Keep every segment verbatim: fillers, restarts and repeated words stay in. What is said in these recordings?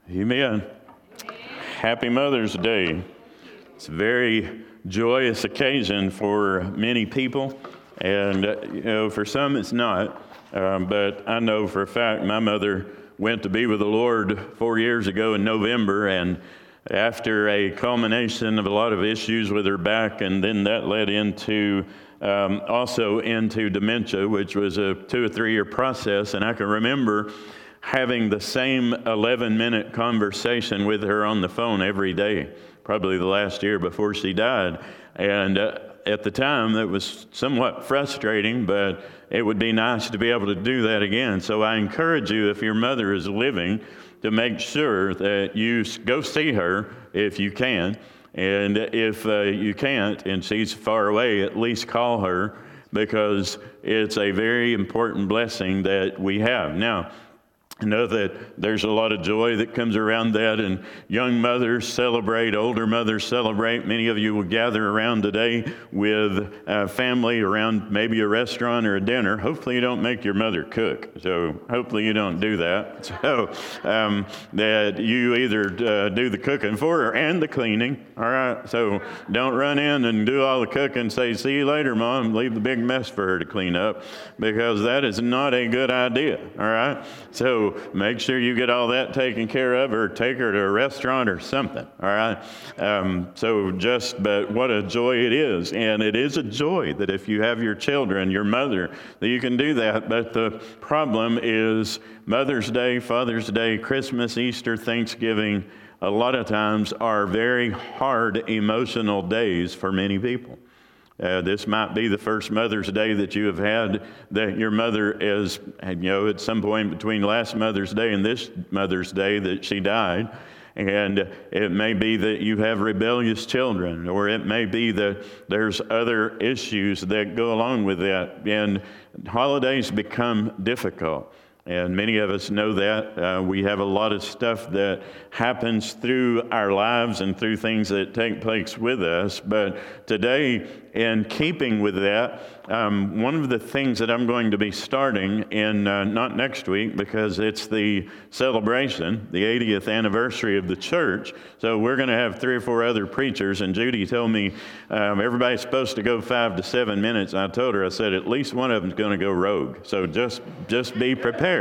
Amen. Happy Mother's Day. It's a very joyous occasion for many people, and uh, you know, for some it's not. Um, but I know for a fact my mother went to be with the Lord four years ago in November, and after a culmination of a lot of issues with her back, and then that led into um, also into dementia, which was a two or three year process. And I can remember having the same eleven minute conversation with her on the phone every day, probably the last year before she died. And uh, at the time, that was somewhat frustrating, but it would be nice to be able to do that again. So I encourage you, if your mother is living, to make sure that you go see her if you can. And if uh, you can't and she's far away, at least call her, because it's a very important blessing that we have. Now, I know that there's a lot of joy that comes around that, and young mothers celebrate, older mothers celebrate. Many of you will gather around today with a family around maybe a restaurant or a dinner. Hopefully you don't make your mother cook, so hopefully you don't do that. So um, that you either uh, do the cooking for her and the cleaning, all right? So don't run in and do all the cooking and say, see you later, Mom, leave the big mess for her to clean up, because that is not a good idea, all right? So make sure you get all that taken care of, or take her to a restaurant or something, all right? Um, so just, but what a joy it is. And it is a joy that if you have your children, your mother, that you can do that. But the problem is Mother's Day, Father's Day, Christmas, Easter, Thanksgiving, a lot of times are very hard emotional days for many people. Uh, this might be the first Mother's Day that you have had that your mother is, you know, at some point between last Mother's Day and this Mother's Day that she died. And it may be that you have rebellious children, or it may be that there's other issues that go along with that. And holidays become difficult. And many of us know that. Uh, we have a lot of stuff that happens through our lives and through things that take place with us. But today, in keeping with that, um, one of the things that I'm going to be starting in, uh, not next week, because it's the celebration, the eightieth anniversary of the church. So we're going to have three or four other preachers. And Judy told me um, everybody's supposed to go five to seven minutes. And I told her, I said, at least one of them's going to go rogue. So just, just be prepared.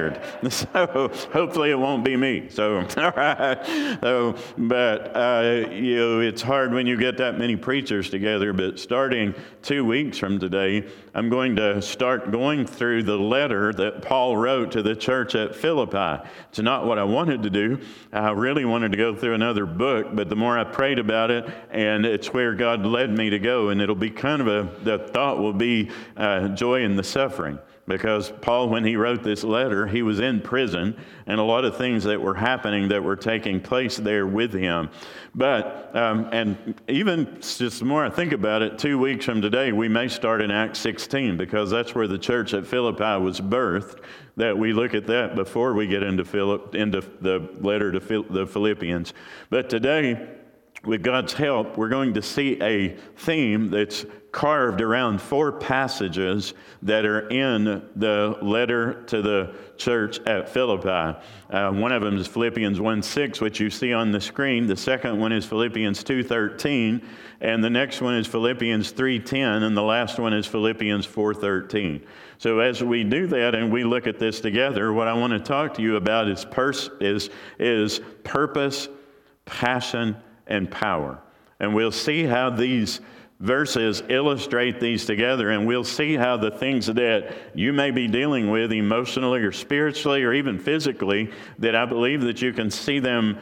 So hopefully it won't be me. So, all right. So, but, uh, you know, it's hard when you get that many preachers together, but starting two weeks from today, I'm going to start going through the letter that Paul wrote to the church at Philippi. It's not what I wanted to do. I really wanted to go through another book, but the more I prayed about it, and it's where God led me to go, and it'll be kind of a, the thought will be uh, joy in the suffering. Because Paul, when he wrote this letter, he was in prison, and a lot of things that were happening that were taking place there with him. But, um, and even just the more I think about it, two weeks from today, we may start in Acts sixteen, because that's where the church at Philippi was birthed, that we look at that before we get into, Philip, into the letter to Phil, the Philippians. But today, with God's help, we're going to see a theme that's carved around four passages that are in the letter to the church at Philippi. Uh, one of them is Philippians one six, which you see on the screen. The second one is Philippians two thirteen, and the next one is Philippians three ten, and the last one is Philippians four thirteen. So as we do that and we look at this together, what I want to talk to you about is pers- is is purpose, passion, and power. And we'll see how these verses illustrate these together, and we'll see how the things that you may be dealing with emotionally or spiritually or even physically, that I believe that you can see them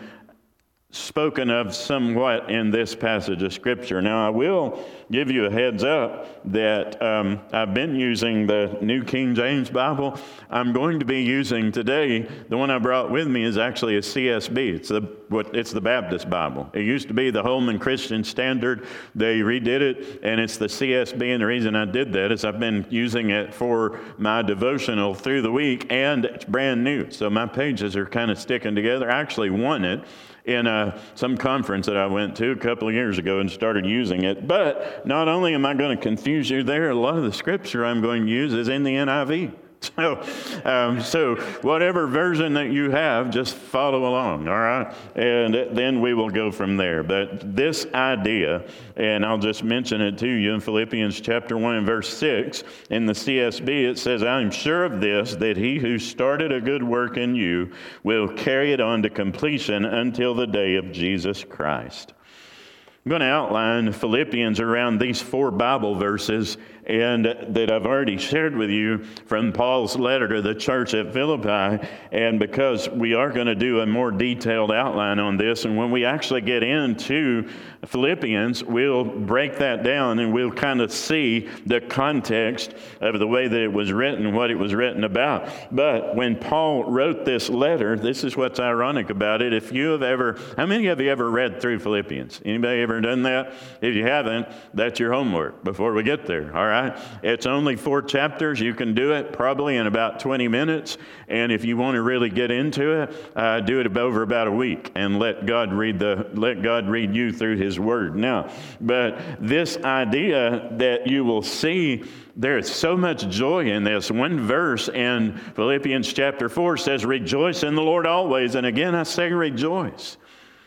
spoken of somewhat in this passage of Scripture. Now, I will give you a heads up that um, I've been using the New King James Bible. I'm going to be using today, the one I brought with me is actually a C S B. It's the what it's the Baptist Bible. It used to be the Holman Christian Standard. They redid it, and it's the C S B, and the reason I did that is I've been using it for my devotional through the week, and it's brand new, so my pages are kind of sticking together. I actually won it in uh, some conference that I went to a couple of years ago and started using it. But not only am I going to confuse you there, a lot of the scripture I'm going to use is in the N I V. So, um, so whatever version that you have, just follow along, all right? And then we will go from there. But this idea, and I'll just mention it to you in Philippians chapter one and verse six, in the C S B, it says, I am sure of this, that he who started a good work in you will carry it on to completion until the day of Jesus Christ. I'm going to outline Philippians around these four Bible verses and that I've already shared with you from Paul's letter to the church at Philippi. And because we are going to do a more detailed outline on this, and when we actually get into Philippians, we'll break that down and we'll kind of see the context of the way that it was written, what it was written about. But when Paul wrote this letter, this is what's ironic about it. If you have ever, how many of you ever read through Philippians? Anybody ever done that? If you haven't, that's your homework before we get there, all right? It's only four chapters. You can do it probably in about twenty minutes. And if you want to really get into it, uh, do it over about a week and let God read the let God read you through His Word. Now, but this idea that you will see, there is so much joy in this. One verse in Philippians chapter four says, "Rejoice in the Lord always." And again, I say rejoice.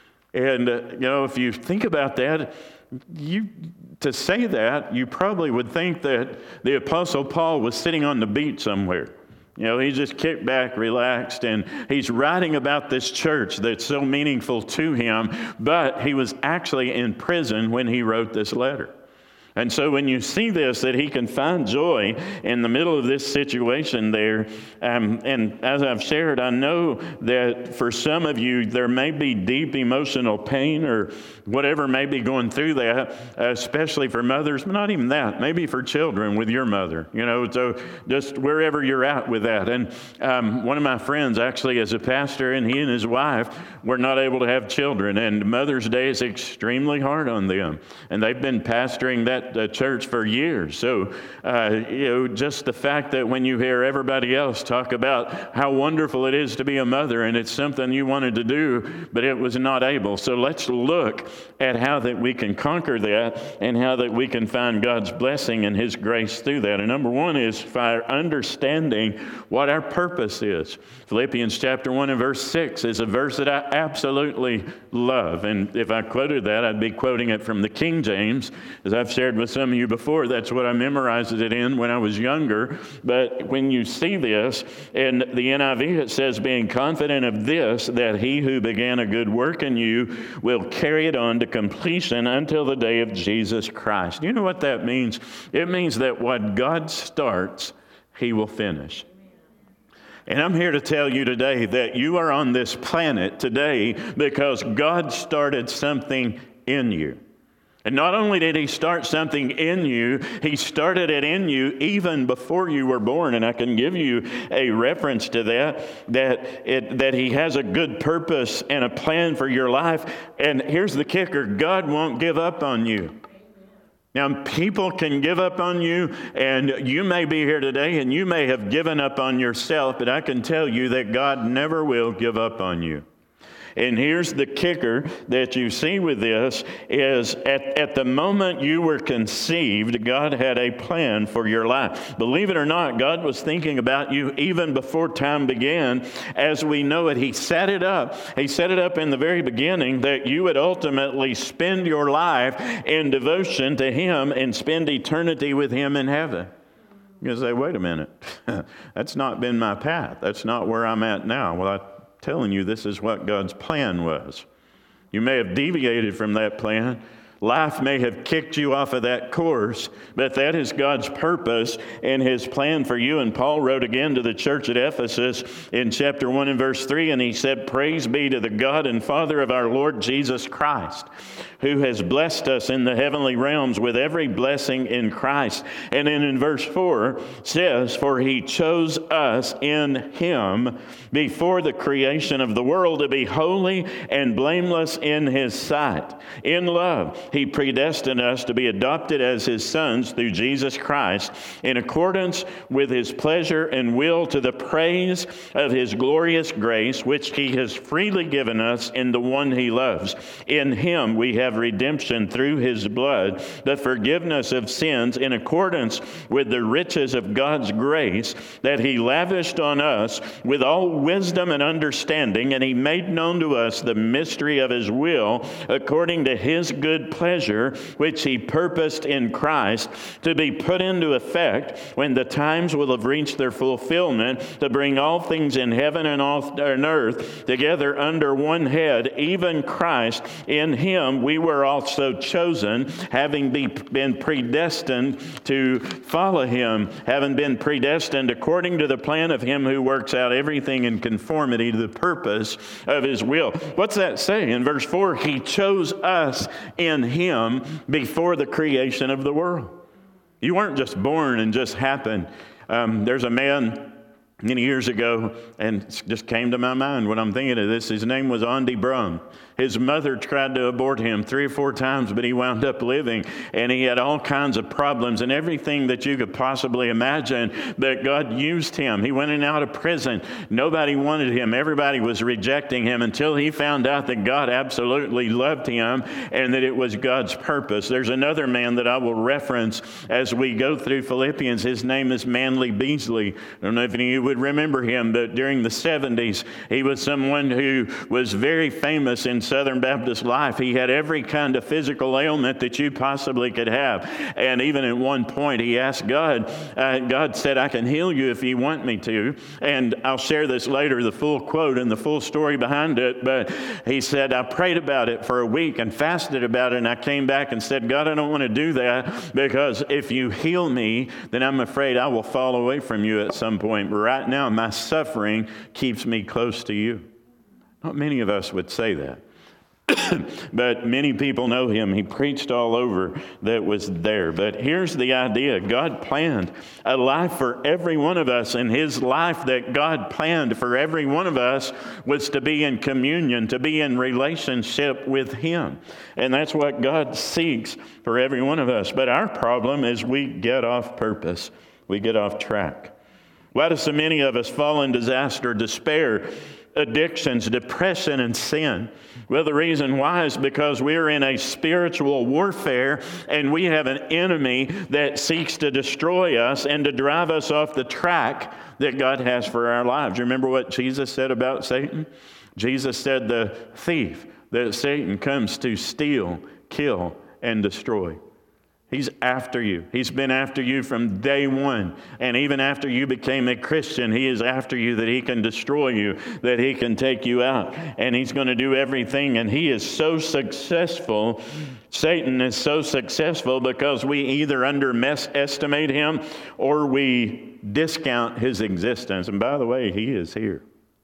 And uh, you know, if you think about that, you to say that, you probably would think that the Apostle Paul was sitting on the beach somewhere. You know, he's just kicked back, relaxed, and he's writing about this church that's so meaningful to him, but he was actually in prison when he wrote this letter. And so when you see this, that he can find joy in the middle of this situation there, um, and as I've shared, I know that for some of you, there may be deep emotional pain or whatever may be going through that, especially for mothers, but not even that, maybe for children with your mother, you know, so just wherever you're at with that. And um, one of my friends actually is a pastor, and he and his wife were not able to have children, and Mother's Day is extremely hard on them, and they've been pastoring that uh, church for years. So, uh, you know, just the fact that when you hear everybody else talk about how wonderful it is to be a mother, and it's something you wanted to do, but it was not able. So let's look at how that we can conquer that and how that we can find God's blessing and His grace through that. And number one is by understanding what our purpose is. Philippians chapter one and verse six is a verse that I absolutely love. And if I quoted that, I'd be quoting it from the King James. As I've shared with some of you before, that's what I memorized it in when I was younger. But when you see this, in the N I V it says, being confident of this, that He who began a good work in you will carry it on to completion until the day of Jesus Christ. You know what that means? It means that what God starts, He will finish. And I'm here to tell you today that you are on this planet today because God started something in you. And not only did He start something in you, He started it in you even before you were born. And I can give you a reference to that, that it, that He has a good purpose and a plan for your life. And here's the kicker: God won't give up on you. Now, people can give up on you, and you may be here today, and you may have given up on yourself, but I can tell you that God never will give up on you. And here's the kicker that you see with this is at, at the moment you were conceived, God had a plan for your life. Believe it or not, God was thinking about you even before time began. As we know it, He set it up. He set it up in the very beginning that you would ultimately spend your life in devotion to Him and spend eternity with Him in heaven. You say, wait a minute, that's not been my path. That's not where I'm at now. Well, I telling you, this is what God's plan was. You may have deviated from that plan. Life may have kicked you off of that course, but that is God's purpose and His plan for you. And Paul wrote again to the church at Ephesus in chapter one and verse three, and he said, "Praise be to the God and Father of our Lord Jesus Christ, who has blessed us in the heavenly realms with every blessing in Christ." And then in verse four says, "For He chose us in Him before the creation of the world to be holy and blameless in His sight. In love, he predestined us to be adopted as his sons through Jesus Christ, in accordance with his pleasure and will, to the praise of his glorious grace, which he has freely given us in the one he loves. In him we have redemption through his blood, the forgiveness of sins, in accordance with the riches of God's grace that he lavished on us with all wisdom and understanding, and he made known to us the mystery of his will, according to his good pleasure, which he purposed in Christ to be put into effect when the times will have reached their fulfillment, to bring all things in heaven and on earth together under one head, even Christ. In him we were also chosen, having be, been predestined to follow him, having been predestined according to the plan of him who works out everything in conformity to the purpose of his will. What's that say? In verse four, he chose us in him before the creation of the world. You weren't just born and just happened. Um, there's a man many years ago, and it just came to my mind when I'm thinking of this. His name was Andy Brum. His mother tried to abort him three or four times, but he wound up living, and he had all kinds of problems and everything that you could possibly imagine, but God used him. He went in and out of prison. Nobody wanted him. Everybody was rejecting him until he found out that God absolutely loved him and that it was God's purpose. There's another man that I will reference as we go through Philippians. His name is Manly Beasley. I don't know if any of you would remember him, but during the seventies, he was someone who was very famous in Southern Baptist life. He had every kind of physical ailment that you possibly could have. And even at one point, he asked God, uh, God said, I can heal you if you want me to. And I'll share this later, the full quote and the full story behind it. But he said, I prayed about it for a week and fasted about it. And I came back and said, God, I don't want to do that, because if you heal me, then I'm afraid I will fall away from you at some point. But right now, my suffering keeps me close to you. Not many of us would say that. But many people know him. He preached all over that was there. But here's the idea. God planned a life for every one of us, and his life that God planned for every one of us was to be in communion, to be in relationship with him. And that's what God seeks for every one of us. But our problem is we get off purpose. We get off track. Why do so many of us fall in disaster, despair, addictions, depression, and sin? Well, the reason why is because we're in a spiritual warfare, and we have an enemy that seeks to destroy us and to drive us off the track that God has for our lives. You remember what Jesus said about Satan? Jesus said the thief, that Satan comes to steal, kill, and destroy. He's after you. He's been after you from day one. And even after you became a Christian, he is after you, that he can destroy you, that he can take you out. And he's going to do everything. And he is so successful. Satan is so successful because we either underestimate him or we discount his existence. And by the way, he is here.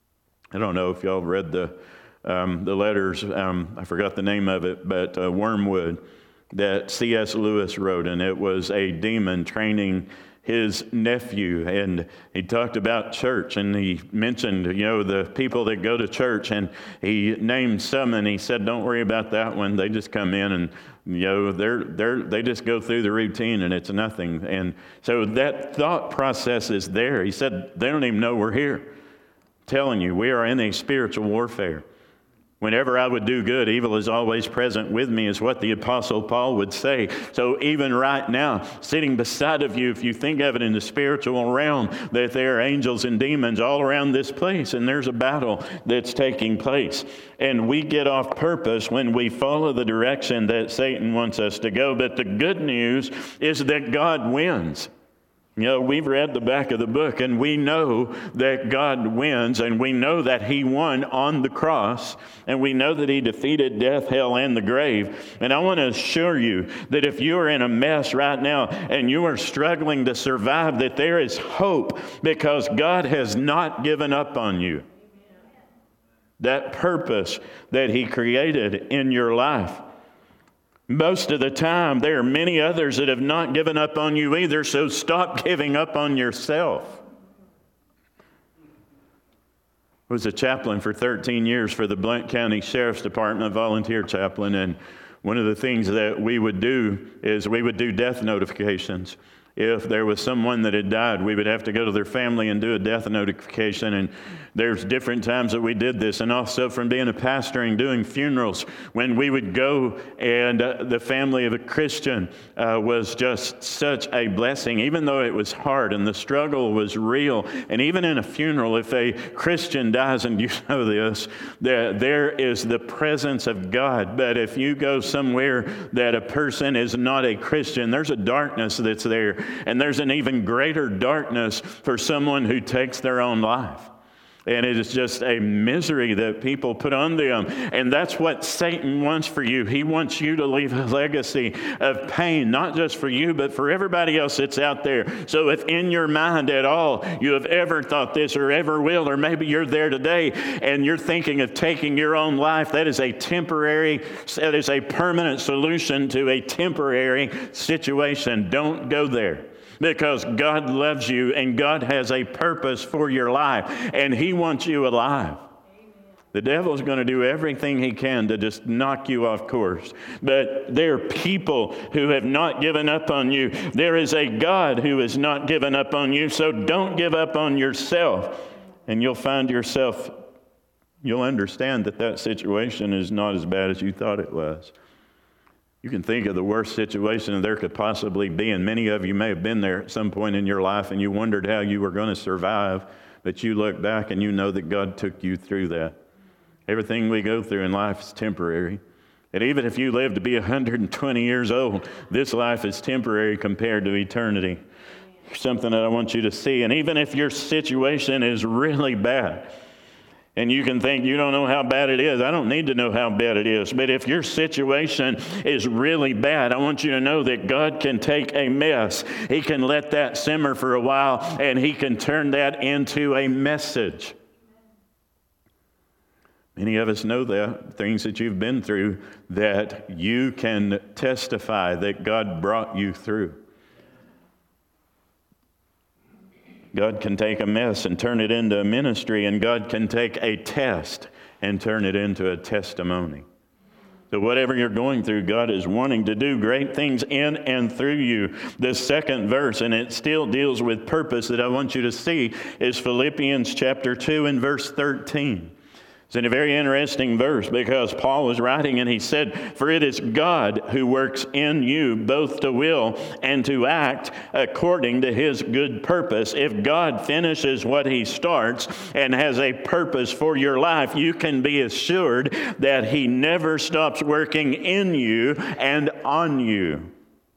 I don't know if y'all read the, um, the letters. Um, I forgot the name of it, but uh, Wormwood, that C S Lewis wrote, and it was a demon training his nephew, and he talked about church, and he mentioned, you know, the people that go to church, and he named some, and he said, don't worry about that one. They just come in and, you know, they're they're they just go through the routine, and it's nothing. And so that thought process is there. He said, they don't even know we're here. I'm telling you, we are in a spiritual warfare. Whenever I would do good, evil is always present with me, is what the Apostle Paul would say. So even right now, sitting beside of you, if you think of it in the spiritual realm, that there are angels and demons all around this place, and there's a battle that's taking place. And we get off purpose when we follow the direction that Satan wants us to go. But the good news is that God wins. You know, we've read the back of the book, and we know that God wins, and we know that he won on the cross, and we know that he defeated death, hell, and the grave. And I want to assure you that if you are in a mess right now and you are struggling to survive, that there is hope, because God has not given up on you. That purpose that he created in your life. Most of the time, there are many others that have not given up on you either, so stop giving up on yourself. I was a chaplain for thirteen years for the Blount County Sheriff's Department, volunteer chaplain, and One of the things that we would do is we would do death notifications. If there was someone that had died, we would have to go to their family and do a death notification. And there's different times that we did this. And also from being a pastor and doing funerals, when we would go and uh, the family of a Christian uh, was just such a blessing, even though it was hard and the struggle was real. And even in a funeral, if a Christian dies, and you know this, that there is the presence of God. But if you go somewhere that a person is not a Christian, there's a darkness that's there. And there's an even greater darkness for someone who takes their own life. And it is just a misery that people put on them. And that's what Satan wants for you. He wants you to leave a legacy of pain, not just for you, but for everybody else that's out there. So if in your mind at all you have ever thought this or ever will, or maybe you're there today and you're thinking of taking your own life, that is a temporary, that is a permanent solution to a temporary situation. Don't go there. Because God loves you and God has a purpose for your life and He wants you alive. Amen. The devil's going to do everything he can to just knock you off course. But there are people who have not given up on you. There is a God who has not given up on you. So don't give up on yourself. And you'll find yourself, you'll understand that that situation is not as bad as you thought it was. You can think of the worst situation there could possibly be, and many of you may have been there at some point in your life and you wondered how you were going to survive, but you look back and you know that God took you through that. Everything we go through in life is temporary. And even if you live to be one hundred twenty years old, this life is temporary compared to eternity. Something that I want you to see. And even if your situation is really bad, and you can think, you don't know how bad it is. I don't need to know how bad it is. But if your situation is really bad, I want you to know that God can take a mess. He can let that simmer for a while, and He can turn that into a message. Many of us know that, things that you've been through, that you can testify that God brought you through. God can take a mess and turn it into a ministry, and God can take a test and turn it into a testimony. So whatever you're going through, God is wanting to do great things in and through you. The second verse, and it still deals with purpose, that I want you to see is Philippians chapter two and verse thirteen. It's in a very interesting verse because Paul was writing and he said, "For it is God who works in you both to will and to act according to His good purpose." If God finishes what He starts and has a purpose for your life, you can be assured that He never stops working in you and on you.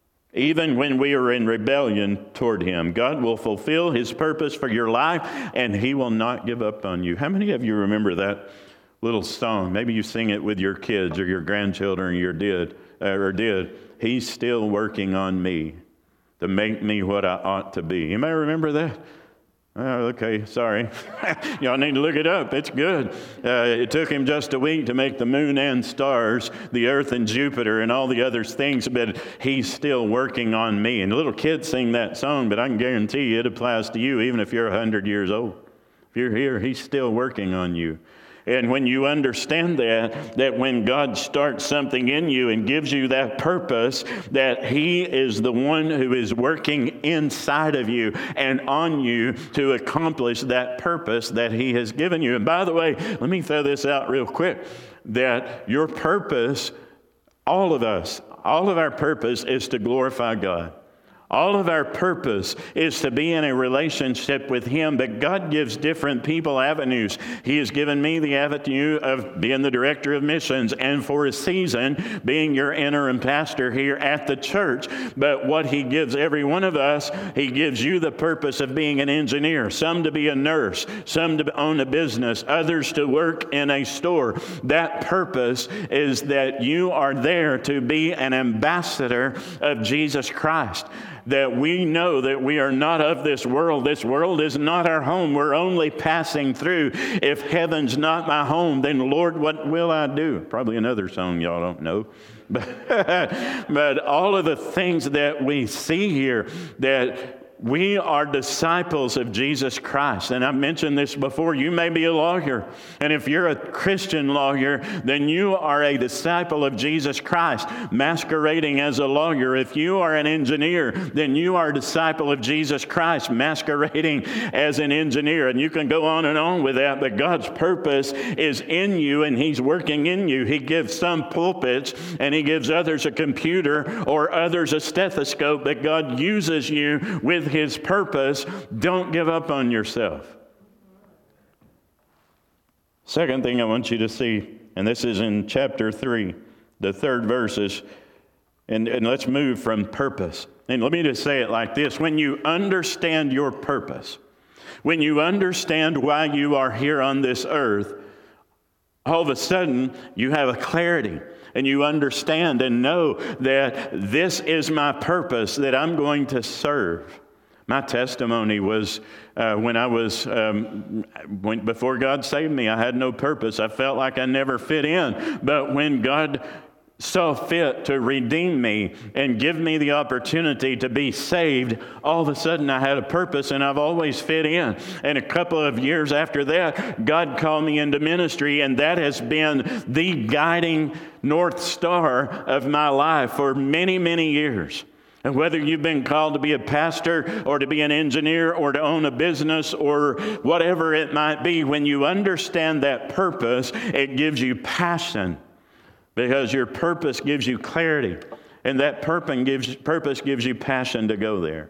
Even when we are in rebellion toward Him, God will fulfill His purpose for your life and He will not give up on you. How many of you remember that little song? Maybe you sing it with your kids or your grandchildren or your did, uh, or did. He's still working on me to make me what I ought to be. You may remember that. Oh, okay, sorry. Y'all need to look it up. It's good. Uh, it took Him just a week to make the moon and stars, the earth and Jupiter and all the other things, but He's still working on me. And little kids sing that song, but I can guarantee you it applies to you even if you're one hundred years old. If you're here, He's still working on you. And when you understand that, that when God starts something in you and gives you that purpose, that He is the one who is working inside of you and on you to accomplish that purpose that He has given you. And by the way, let me throw this out real quick, that your purpose, all of us, all of our purpose is to glorify God. All of our purpose is to be in a relationship with Him, but God gives different people avenues. He has given me the avenue of being the director of missions and for a season being your interim pastor here at the church. But what He gives every one of us, He gives you the purpose of being an engineer, some to be a nurse, some to own a business, others to work in a store. That purpose is that you are there to be an ambassador of Jesus Christ. That we know that we are not of this world. This world is not our home. We're only passing through. If heaven's not my home, then Lord, what will I do? Probably another song y'all don't know. But, but all of the things that we see here, that we are disciples of Jesus Christ. And I've mentioned this before. You may be a lawyer. And if you're a Christian lawyer, then you are a disciple of Jesus Christ, masquerading as a lawyer. If you are an engineer, then you are a disciple of Jesus Christ, masquerading as an engineer. And you can go on and on with that, but God's purpose is in you, and He's working in you. He gives some pulpits, and He gives others a computer, or others a stethoscope, but God uses you with His purpose. Don't give up on yourself. Second thing I want you to see, and this is in chapter three, the third verses, and, and let's move from purpose. And let me just say it like this. When you understand your purpose, when you understand why you are here on this earth, all of a sudden you have a clarity. And you understand and know that this is my purpose, that I'm going to serve. My testimony was uh, when I was, um, when, before God saved me, I had no purpose. I felt like I never fit in. But when God saw fit to redeem me and give me the opportunity to be saved, all of a sudden I had a purpose, and I've always fit in. And a couple of years after that, God called me into ministry, and that has been the guiding North Star of my life for many, many years. And whether you've been called to be a pastor or to be an engineer or to own a business or whatever it might be, when you understand that purpose, it gives you passion. Because your purpose gives you clarity, and that purpose gives, purpose gives you passion to go there.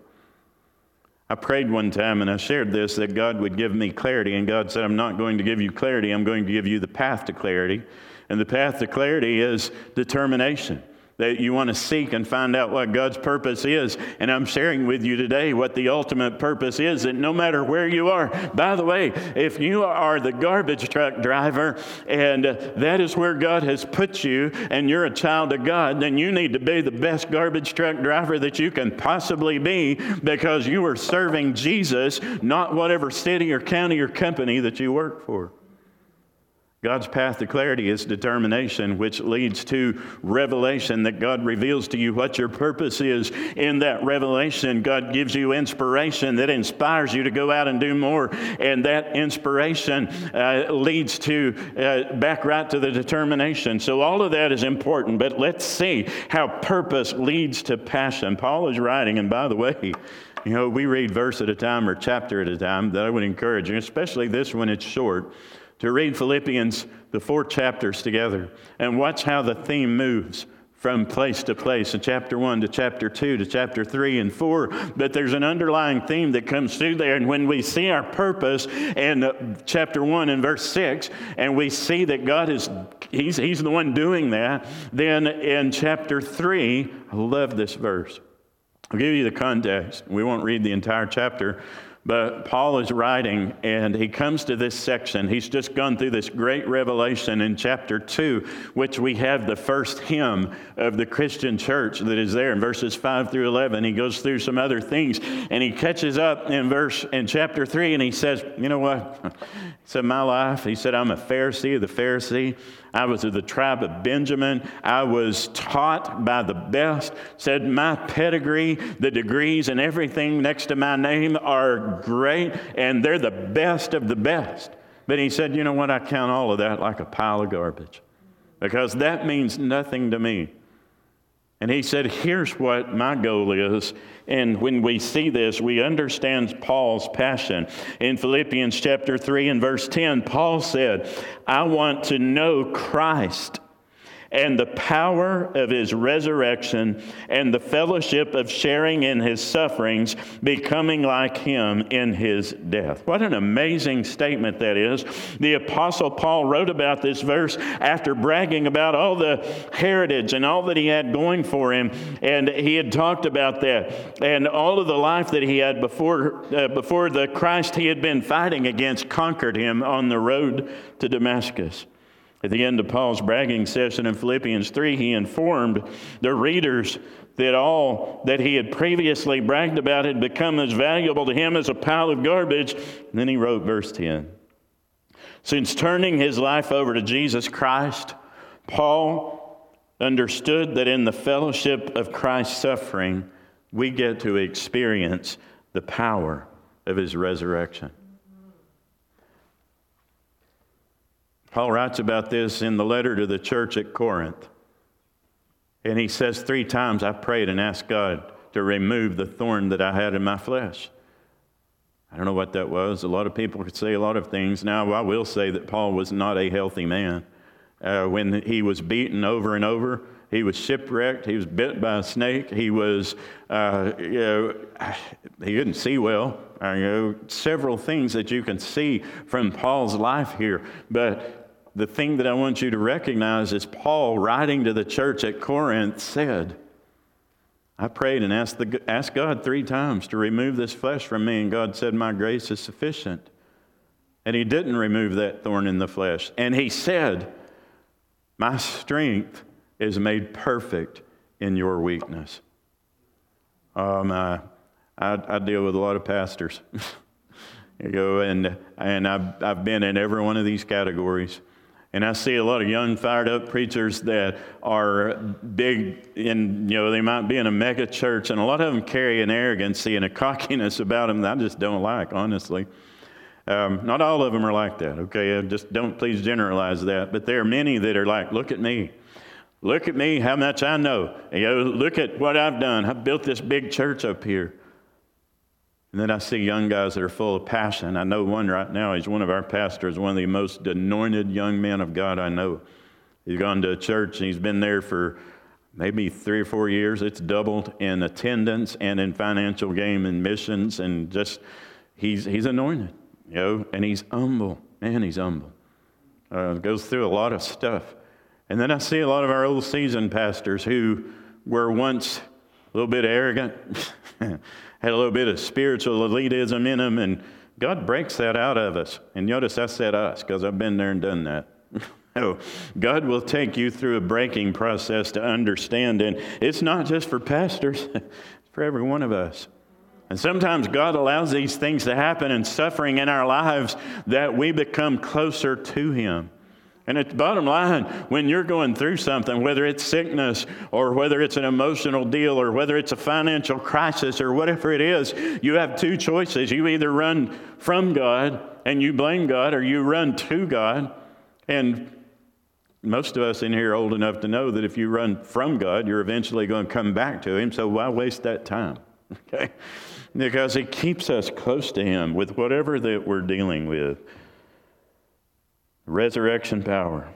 I prayed one time, and I shared this, that God would give me clarity, and God said, I'm not going to give you clarity, I'm going to give you the path to clarity. And the path to clarity is determination. That you want to seek and find out what God's purpose is. And I'm sharing with you today what the ultimate purpose is, that no matter where you are. By the way, if you are the garbage truck driver and that is where God has put you and you're a child of God, then you need to be the best garbage truck driver that you can possibly be, because you are serving Jesus, not whatever city or county or company that you work for. God's path to clarity is determination, which leads to revelation, that God reveals to you what your purpose is. In that revelation, God gives you inspiration that inspires you to go out and do more. And that inspiration uh, leads to uh, back right to the determination. So all of that is important, but let's see how purpose leads to passion. Paul is writing, and by the way, you know, we read verse at a time or chapter at a time, that I would encourage you, especially this one, it's short, to read Philippians, the four chapters together, and watch how the theme moves from place to place, in chapter one to chapter two to chapter three and four. But there's an underlying theme that comes through there, and when we see our purpose in chapter one and verse six, and we see that God is, he's, he's the one doing that, then in chapter three, I love this verse. I'll give you the context. We won't read the entire chapter, but Paul is writing, and he comes to this section. He's just gone through this great revelation in chapter two, which we have the first hymn of the Christian church that is there in verses five through eleven. He goes through some other things, and he catches up in verse in chapter three, and he says, you know what? He said, my life, he said, I'm a Pharisee of the Pharisee. I was of the tribe of Benjamin. I was taught by the best. Said my pedigree, the degrees and everything next to my name are great, and they're the best of the best. But he said, you know what? I count all of that like a pile of garbage, because that means nothing to me. And he said, here's what my goal is. And when we see this, we understand Paul's passion. In Philippians chapter three and verse ten, Paul said, I want to know Christ and the power of his resurrection and the fellowship of sharing in his sufferings, becoming like him in his death. What an amazing statement that is. The Apostle Paul wrote about this verse after bragging about all the heritage and all that he had going for him, and he had talked about that, and all of the life that he had before, uh, before the Christ he had been fighting against conquered him on the road to Damascus. At the end of Paul's bragging session in Philippians three, he informed the readers that all that he had previously bragged about had become as valuable to him as a pile of garbage. And then he wrote verse ten. Since turning his life over to Jesus Christ, Paul understood that in the fellowship of Christ's suffering, we get to experience the power of his resurrection. Paul writes about this in the letter to the church at Corinth. And he says three times, I prayed and asked God to remove the thorn that I had in my flesh. I don't know what that was. A lot of people could say a lot of things. Now, I will say that Paul was not a healthy man. Uh, when he was beaten over and over, he was shipwrecked, he was bit by a snake, he was, uh, you know, he didn't see well. Uh, you know, several things that you can see from Paul's life here. But the thing that I want you to recognize is Paul, writing to the church at Corinth, said, I prayed and asked, the, asked God three times to remove this flesh from me, and God said, my grace is sufficient. And he didn't remove that thorn in the flesh. And he said, my strength is made perfect in your weakness. Um, uh, I, I deal with a lot of pastors. you know, and and I've, I've been in every one of these categories. And I see a lot of young, fired-up preachers that are big in, you know, they might be in a mega church, and a lot of them carry an arrogancy and a cockiness about them that I just don't like, honestly. Um, not all of them are like that, okay? Just don't please generalize that. But there are many that are like, look at me. Look at me, how much I know. You know, look at what I've done. I've built this big church up here. And then I see young guys that are full of passion. I know one right now. He's one of our pastors, one of the most anointed young men of God I know. He's gone to a church, and he's been there for maybe three or four years. It's doubled in attendance and in financial gain and missions, and just, he's he's anointed, you know, and he's humble. Man, he's humble. Uh, goes through a lot of stuff. And then I see a lot of our old seasoned pastors who were once a little bit arrogant, had a little bit of spiritual elitism in them, and God breaks that out of us. And notice I said us, because I've been there and done that. Oh, God will take you through a breaking process to understand, and it's not just for pastors, it's for every one of us. And sometimes God allows these things to happen and suffering in our lives that we become closer to Him. And at the bottom line, when you're going through something, whether it's sickness or whether it's an emotional deal or whether it's a financial crisis or whatever it is, you have two choices. You either run from God and you blame God, or you run to God. And most of us in here are old enough to know that if you run from God, you're eventually going to come back to Him. So why waste that time? Okay? Because He keeps us close to Him with whatever that we're dealing with. Resurrection power.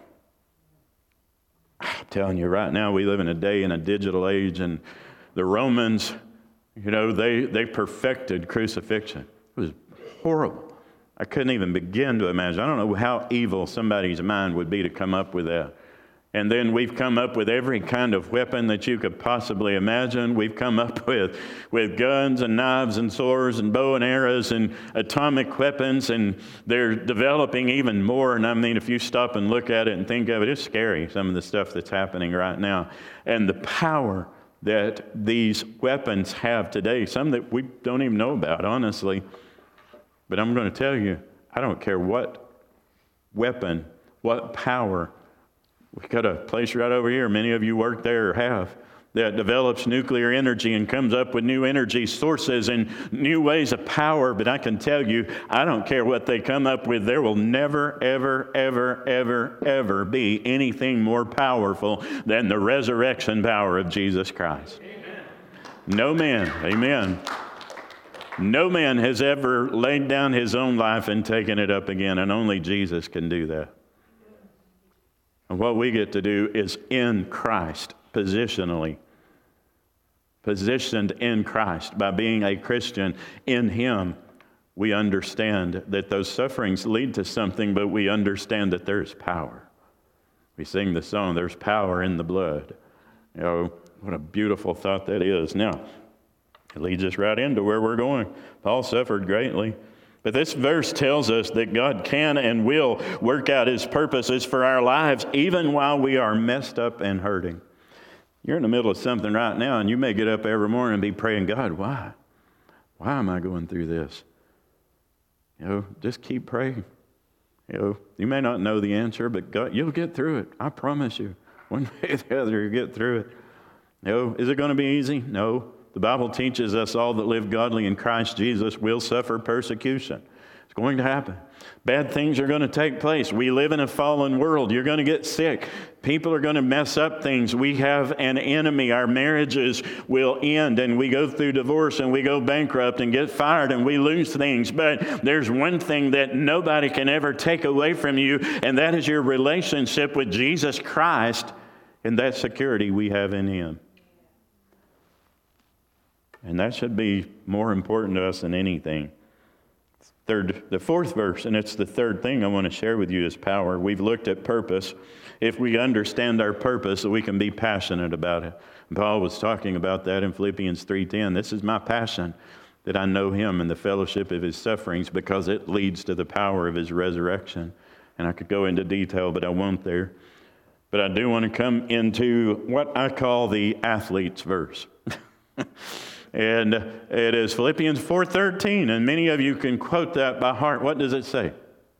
I'm telling you right now, we live in a day in a digital age, and the Romans, you know, they, they perfected crucifixion. It was horrible. I couldn't even begin to imagine. I don't know how evil somebody's mind would be to come up with that. And then we've come up with every kind of weapon that you could possibly imagine. We've come up with, with guns and knives and swords and bow and arrows and atomic weapons, and they're developing even more. And I mean, if you stop and look at it and think of it, it's scary, some of the stuff that's happening right now. And the power that these weapons have today, some that we don't even know about, honestly. But I'm going to tell you, I don't care what weapon, what power. We've got a place right over here, many of you work there or have, that develops nuclear energy and comes up with new energy sources and new ways of power. But I can tell you, I don't care what they come up with. There will never, ever, ever, ever, ever be anything more powerful than the resurrection power of Jesus Christ. Amen. No man, amen. No man has ever laid down his own life and taken it up again, and only Jesus can do that. And what we get to do is in Christ, positionally, positioned in Christ. By being a Christian in Him, we understand that those sufferings lead to something, but we understand that there's power. We sing the song, there's power in the blood. You know, what a beautiful thought that is. Now, it leads us right into where we're going. Paul suffered greatly. But this verse tells us that God can and will work out His purposes for our lives even while we are messed up and hurting. You're in the middle of something right now, and you may get up every morning and be praying, God, why? Why am I going through this? You know, just keep praying. You know, you may not know the answer, but God, you'll get through it. I promise you. One way or the other, you'll get through it. You know, is it going to be easy? No. The Bible teaches us all that live godly in Christ Jesus will suffer persecution. It's going to happen. Bad things are going to take place. We live in a fallen world. You're going to get sick. People are going to mess up things. We have an enemy. Our marriages will end, and we go through divorce, and we go bankrupt and get fired, and we lose things. But there's one thing that nobody can ever take away from you, and that is your relationship with Jesus Christ and that security we have in Him. And that should be more important to us than anything. Third, the fourth verse, and it's the third thing I want to share with you, is power. We've looked at purpose. If we understand our purpose, we can be passionate about it. And Paul was talking about that in Philippians three ten. This is my passion, that I know Him and the fellowship of His sufferings, because it leads to the power of His resurrection. And I could go into detail, but I won't there. But I do want to come into what I call the athlete's verse. And it is Philippians four thirteen, and many of you can quote that by heart. What does it say?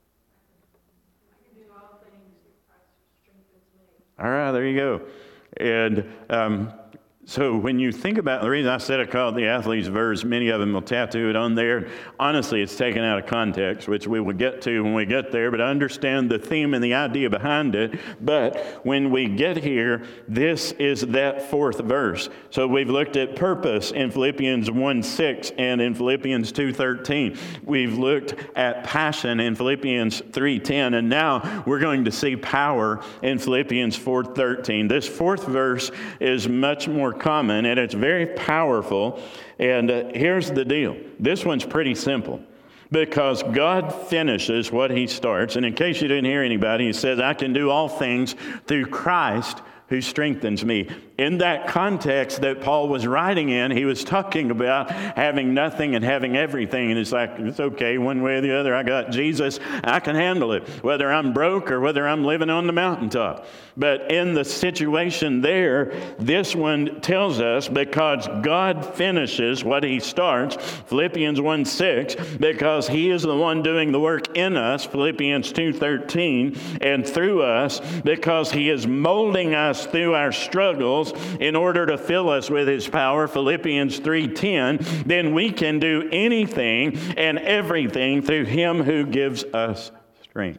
All right, there you go. And um, so when you think about, the reason I said I call it the athlete's verse, many of them will tattoo it on there. Honestly, it's taken out of context, which we will get to when we get there, but I understand the theme and the idea behind it. But when we get here, this is that fourth verse. So we've looked at purpose in Philippians one six and in Philippians two thirteen. We've looked at passion in Philippians three ten, and now we're going to see power in Philippians four thirteen. This fourth verse is much more common, and it's very powerful. And uh, here's the deal. This one's pretty simple, because God finishes what He starts. And in case you didn't hear anybody, He says, I can do all things through Christ who strengthens me. In that context that Paul was writing in, he was talking about having nothing and having everything. And it's like, it's okay, one way or the other. I got Jesus. I can handle it, whether I'm broke or whether I'm living on the mountaintop. But in the situation there, this one tells us, because God finishes what He starts, Philippians one six, because He is the one doing the work in us, Philippians two thirteen, and through us, because He is molding us through our struggles in order to fill us with His power, Philippians three ten, then we can do anything and everything through Him who gives us strength.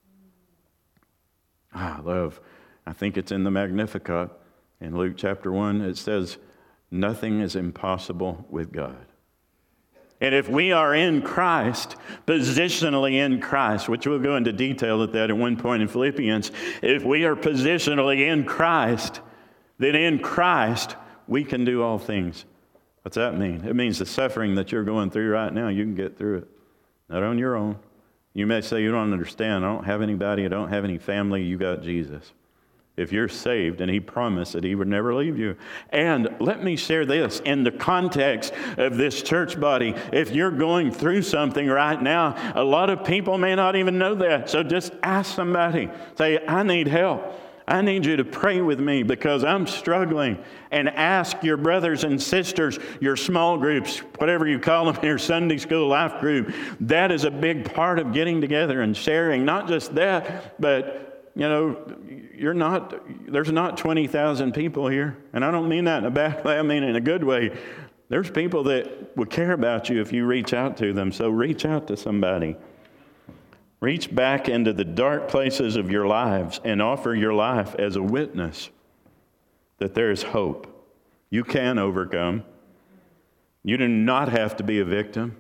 Ah, I love, I think it's in the Magnificat in Luke chapter one. It says, nothing is impossible with God. And if we are in Christ, positionally in Christ, which we'll go into detail at that at one point in Philippians, if we are positionally in Christ, then in Christ we can do all things. What's that mean? It means the suffering that you're going through right now, you can get through it. Not on your own. You may say, you don't understand. I don't have anybody. I don't have any family. You got Jesus. If you're saved, and He promised that He would never leave you. And let me share this in the context of this church body. If you're going through something right now, a lot of people may not even know that. So just ask somebody. Say, I need help. I need you to pray with me because I'm struggling. And ask your brothers and sisters, your small groups, whatever you call them, your Sunday school life group. That is a big part of getting together and sharing. Not just that, but you know, you're not, there's not twenty thousand people here. And I don't mean that in a bad way, I mean in a good way. There's people that would care about you if you reach out to them. So reach out to somebody. Reach back into the dark places of your lives and offer your life as a witness that there is hope. You can overcome. You do not have to be a victim.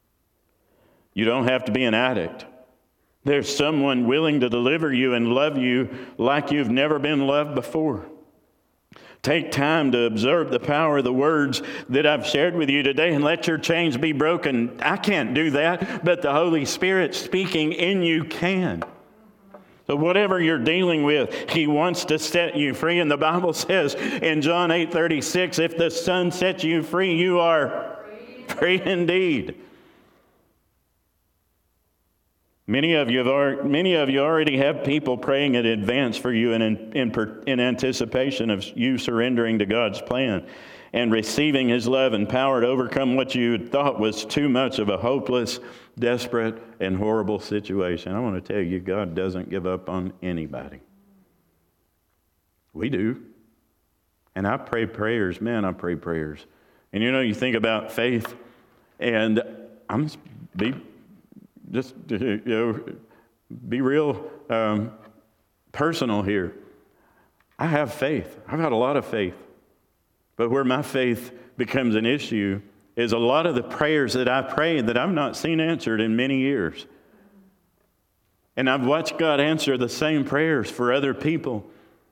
You don't have to be an addict. There's someone willing to deliver you and love you like you've never been loved before. Take time to observe the power of the words that I've shared with you today and let your chains be broken. I can't do that, but the Holy Spirit speaking in you can. So whatever you're dealing with, He wants to set you free. And the Bible says in John eight thirty-six, if the Son sets you free, you are free, free indeed. Many of you have already, many of you already have people praying in advance for you in, in, in, in anticipation of you surrendering to God's plan and receiving His love and power to overcome what you thought was too much of a hopeless, desperate, and horrible situation. I want to tell you, God doesn't give up on anybody. We do. And I pray prayers, man, I pray prayers And you know, you think about faith, and I'm just be just you know be real um, personal here. I have faith. I've got a lot of faith, but where my faith becomes an issue is a lot of the prayers that I prayed that I've not seen answered in many years. And I've watched God answer the same prayers for other people.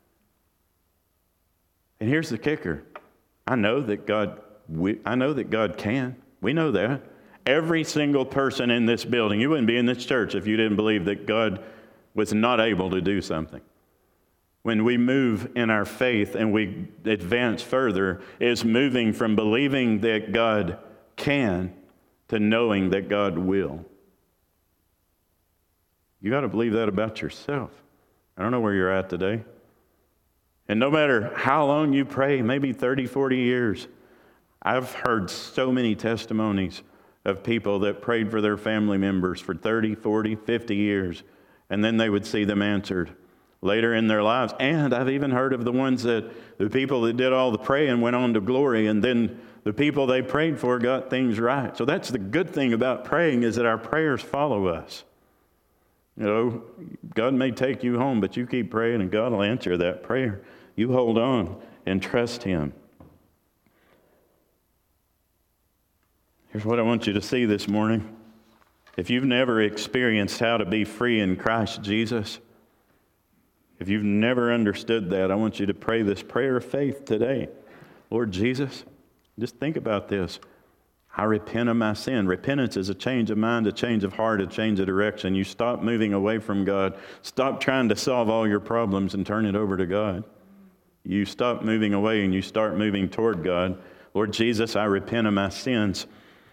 And here's the kicker. I know that God, we, I know that God can. We know that. Every single person in this building, you wouldn't be in this church if you didn't believe that God was not able to do something. When we move in our faith and we advance further, it's moving from believing that God can to knowing that God will. You got to believe that about yourself. I don't know where you're at today. And no matter how long you pray, maybe thirty, forty years, I've heard so many testimonies of people that prayed for their family members for thirty, forty, fifty years, and then they would see them answered later in their lives. And I've even heard of the ones that, the people that did all the praying went on to glory, and then the people they prayed for got things right. So that's the good thing about praying, is that our prayers follow us. You know, God may take you home, but you keep praying and God will answer that prayer. You hold on and trust Him. Here's what I want you to see this morning. If you've never experienced how to be free in Christ Jesus, if you've never understood that, I want you to pray this prayer of faith today. Lord Jesus, just think about this. I repent of my sin. Repentance is a change of mind, a change of heart, a change of direction. You stop moving away from God. Stop trying to solve all your problems and turn it over to God. You stop moving away and you start moving toward God. Lord Jesus, I repent of my sins.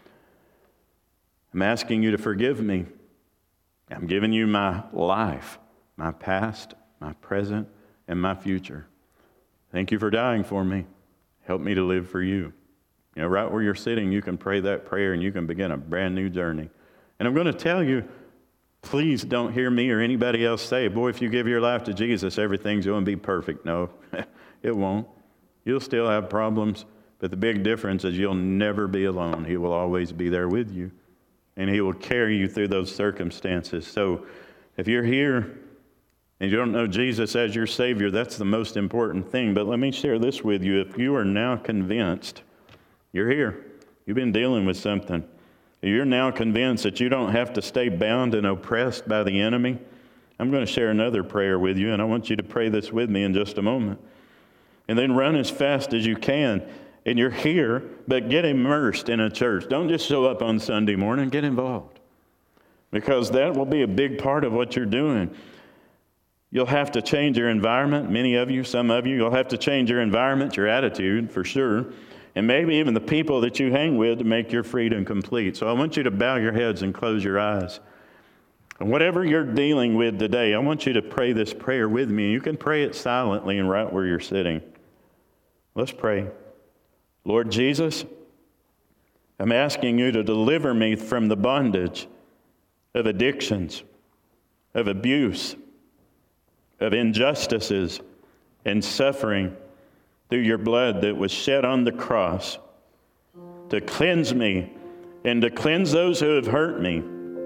I'm asking you to forgive me. I'm giving you my life, my past, my present, and my future. Thank you for dying for me. Help me to live for you. You know, right where you're sitting, you can pray that prayer and you can begin a brand new journey. And I'm going to tell you, please don't hear me or anybody else say, boy, if you give your life to Jesus, everything's going to be perfect. No, it won't. You'll still have problems, but the big difference is you'll never be alone. He will always be there with you, and He will carry you through those circumstances. So if you're here and you don't know Jesus as your Savior, that's the most important thing. But let me share this with you. If you are now convinced, you're here, you've been dealing with something, you're now convinced that you don't have to stay bound and oppressed by the enemy, I'm going to share another prayer with you, and I want you to pray this with me in just a moment. And then run as fast as you can. And you're here, but get immersed in a church. Don't just show up on Sunday morning, get involved. Because that will be a big part of what you're doing. You'll have to change your environment. Many of you, some of you, you'll have to change your environment, your attitude, for sure. And maybe even the people that you hang with to make your freedom complete. So I want you to bow your heads and close your eyes. And whatever you're dealing with today, I want you to pray this prayer with me. You can pray it silently and right where you're sitting. Let's pray. Lord Jesus, I'm asking you to deliver me from the bondage of addictions, of abuse, of injustices and suffering through your blood that was shed on the cross to cleanse me and to cleanse those who have hurt me.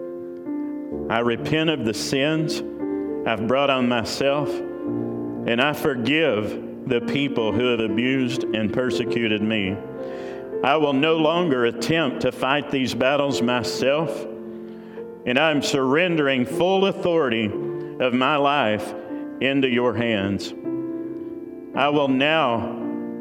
I repent of the sins I've brought on myself, and I forgive the people who have abused and persecuted me. I will no longer attempt to fight these battles myself, and I'm surrendering full authority of my life into your hands. I will now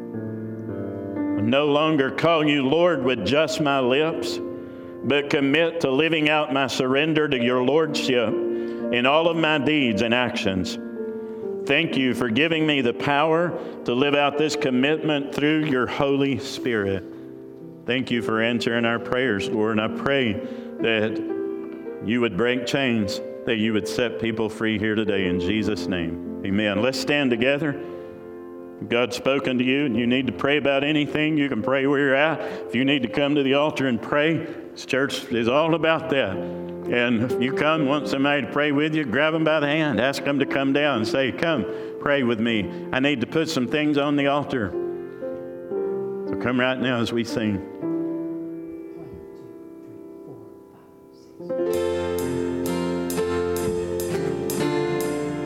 no longer call you Lord with just my lips, but commit to living out my surrender to your lordship in all of my deeds and actions. Thank you for giving me the power to live out this commitment through your Holy Spirit. Thank you for answering our prayers, Lord. And I pray that you would break chains, that you would set people free here today in Jesus' name. Amen. Let's stand together. If God's spoken to you and you need to pray about anything, you can pray where you're at. If you need to come to the altar and pray, this church is all about that. And if you come, want somebody to pray with you, grab them by the hand, ask them to come down and say, come, pray with me. I need to put some things on the altar. So come right now as we sing.